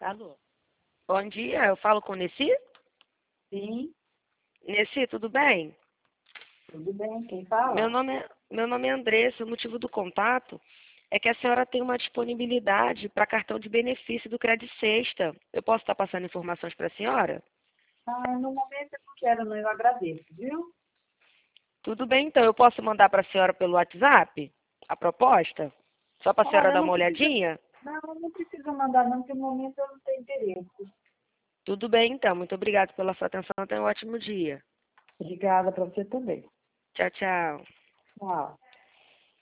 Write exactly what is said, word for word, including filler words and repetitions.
Alô? Bom dia, eu falo com Nessi? Sim, Nessi, tudo bem? tudo bem, quem Meu fala? nome é, meu nome é Andressa, o motivo do contato é que a senhora tem uma disponibilidade para cartão de benefício do Credit Sexta. Eu posso estar passando informações para a senhora? Ah, no momento eu não quero, não, eu agradeço, viu? Tudo bem, então, eu posso mandar para a senhora pelo WhatsApp a proposta? Só para a senhora Olha, dar não uma precisa, olhadinha? não, não precisa mandar não, porque no momento eu não tenho interesse. Tudo bem, então. Muito obrigada pela sua atenção. Tenha um ótimo dia. Obrigada para você também. Tchau, tchau. Tchau.